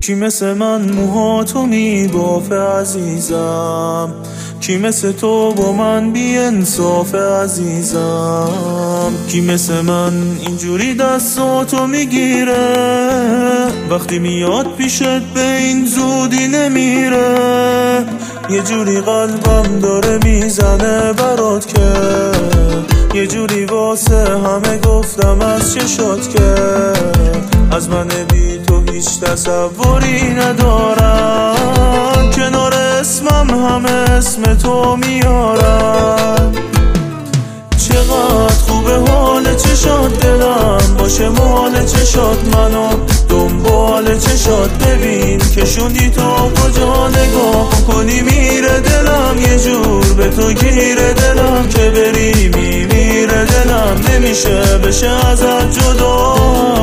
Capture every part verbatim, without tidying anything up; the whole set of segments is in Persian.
کی مثل من موهاتو میبافه عزیزم، کی مثل تو با من بی انصاف عزیزم، کی مثل من اینجوری دستاتو میگیره وقتی میاد پیشت به این زودی نمیره. یه جوری قلبم داره میزنه برات که یه جوری واسه همه گفتم از چشات که از من بی تو هیچ تصوری ندارم، کنار اسمم همه اسم تو میارم. چقدر خوبه حال چشات دلم باشه مال چشات منو دنبال چشات ببین که شوندی تو کجا نگاه کنی میره دلم یه جور به تو گیره دلم که بری میمیره دلم نمیشه بشه ازت جدا.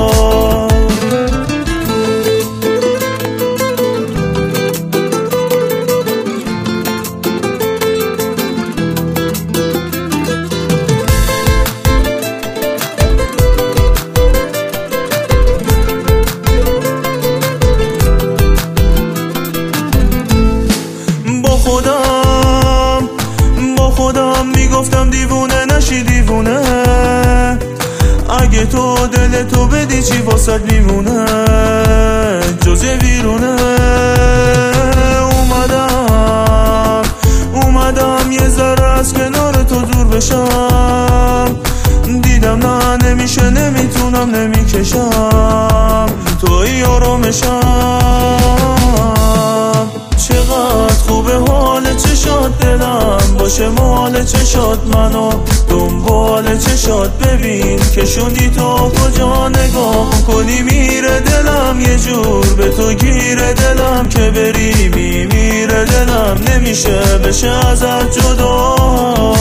خودم با خودم میگفتم دیوونه نشی دیوونه، اگه تو دل تو بدی چی واسد میمونه جز ویرونه. اومدم اومدم یه ذره از کنار تو دور بشم، دیدم نه نمیشه نمیتونم نمیکشم توی آرامشم. چقدر خوبه حال چشات دلم باشه مال چشات منو دنبال چشات ببین که شوندی تو کجا نگاه کنی میره دلم یه جور به تو گیره دلم که بری میمیره دلم نمیشه بشه ازت جدا.